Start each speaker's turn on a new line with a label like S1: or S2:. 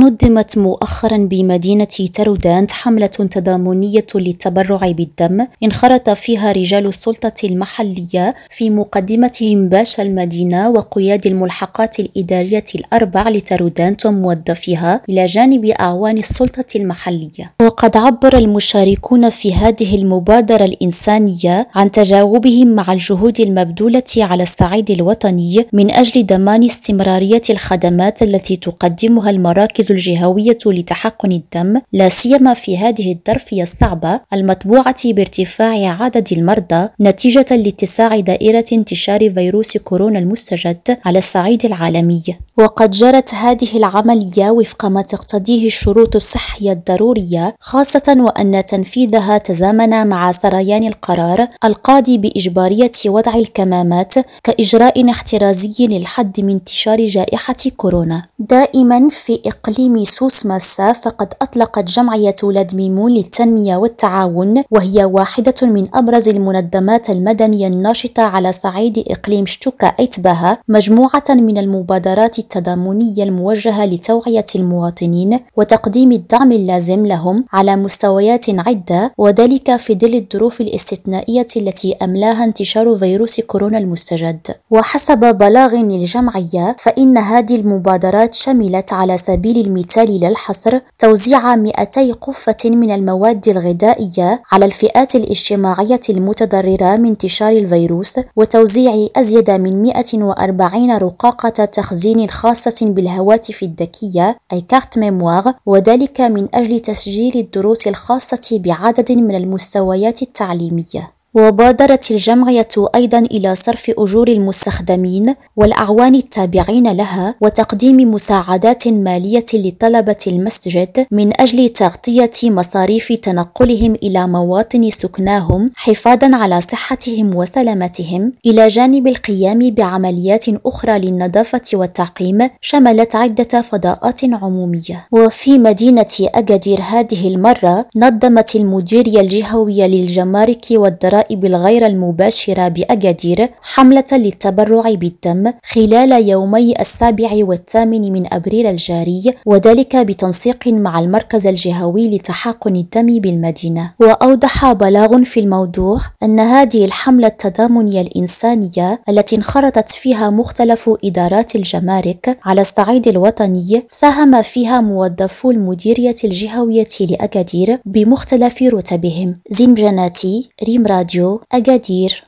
S1: نظمت مؤخرا بمدينة ترودانت حملة تضامنية للتبرع بالدم انخرط فيها رجال السلطة المحلية في مقدمتهم باشا المدينة وقياد الملحقات الإدارية الأربع لترودانت وموظفيها إلى جانب أعوان السلطة المحلية. وقد عبر المشاركون في هذه المبادرة الإنسانية عن تجاوبهم مع الجهود المبذولة على الصعيد الوطني من أجل ضمان استمرارية الخدمات التي تقدمها المراكز الجهوية لتحقن الدم، لا سيما في هذه الظرفية الصعبة المطبوعة بارتفاع عدد المرضى نتيجة لاتساع دائرة انتشار فيروس كورونا المستجد على الصعيد العالمي. وقد جرت هذه العملية وفق ما تقتضيه الشروط الصحية الضرورية، خاصة وأن تنفيذها تزامن مع سريان القرار القاضي بإجبارية وضع الكمامات كإجراء احترازي للحد من انتشار جائحة كورونا. دائما في إقليم سوس ماسا، فقد أطلقت جمعية ولاد ميمون للتنمية والتعاون، وهي واحدة من أبرز المنظمات المدنية الناشطة على صعيد إقليم شتوكا أيتباها، مجموعة من المبادرات التضامنية الموجهة لتوعية المواطنين وتقديم الدعم اللازم لهم على مستويات عدة، وذلك في ظل الظروف الاستثنائية التي أملاها انتشار فيروس كورونا المستجد. وحسب بلاغ للجمعية، فإن هذه المبادرات شملت على سبيل المثال لا الحصر توزيع 200 قفة من المواد الغذائية على الفئات الاجتماعية المتضررة من انتشار الفيروس، وتوزيع أزيد من 140 رقاقة تخزين خاصة بالهواتف الذكية أي كارت ميموار، وذلك من أجل تسجيل الدروس الخاصة بعدد من المستويات التعليمية. وبادرت الجمعية أيضا إلى صرف أجور المستخدمين والأعوان التابعين لها وتقديم مساعدات مالية لطلبة المسجد من أجل تغطية مصاريف تنقلهم إلى مواطن سكناهم حفاظا على صحتهم وسلامتهم، إلى جانب القيام بعمليات أخرى للنظافة والتعقيم شملت عدة فضاءات عمومية. وفي مدينة أكادير هذه المرة نظمت المديرية الجهوية للجمارك والضرائب الغير المباشرة بأكادير حملة للتبرع بالدم خلال يومي 7 و8 من أبريل الجاري، وذلك بتنسيق مع المركز الجهوي لتحقن الدم بالمدينة. وأوضح بلاغ في الموضوع أن هذه الحملة التضامنية الإنسانية التي انخرطت فيها مختلف إدارات الجمارك على الصعيد الوطني ساهم فيها موظفو المديرية الجهوية لأكادير بمختلف رتبهم. زين بجناتي، ريم راديو، أكادير.